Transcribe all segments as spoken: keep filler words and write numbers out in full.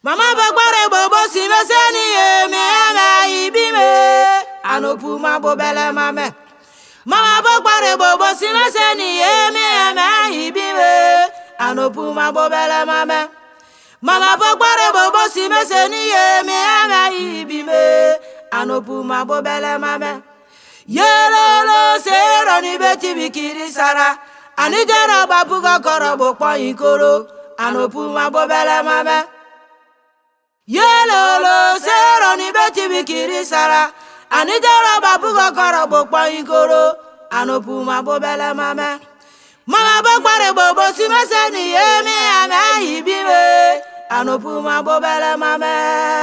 Mama bagbare bobo si meseni ye me ama ibime anopu ma bobele mame. Mama bagbare bobo si meseni ye me ama ibime anopu ma bobele mame. Mama bagbare bobo si meseni ye me ama ibime anopu ma bobele mame. Yelolo sero ni beti bikiri sara anijara babuga korobo kwa ikoro anopu ma bobele mame. Yelolo sero ni beti bikiri sara anijara babuga korobo kwa ikoro anopu ma bobele mame. Mama bagbare bobo si meseni ye me ama ibime anopu ma bobele mame.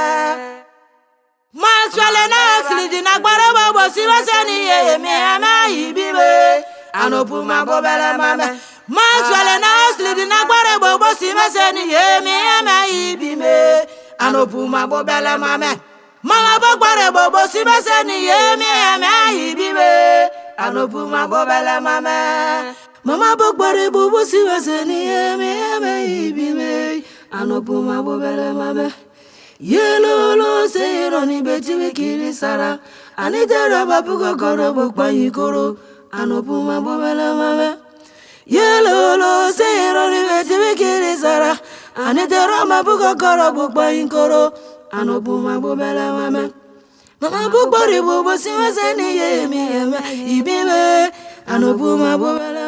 Maxwell na slidi na gbare bobo si meseni ye me ama ibime anopu ma bobele mame. Maxwell na slidi na gbare bobo si meseni ye me ama ibime anopu ma bobele mame. Mama bagbare bobo si meseni ye me ama ibime anopu ma bobele mame. Mama bagbare bobo si meseni ye me ama ibime anopu ma bobele mame. Yelolo sero ni beti bikiri sara anijara babuga korobo kwa ikoro anopu ma bobele mame. Yelolo sero ni beti bikiri sara anijara babuga korobo kwa ikoro anopu ma bobele mame. Mama bagbare bobo si meseni ye me ama ibime anopu ma bobele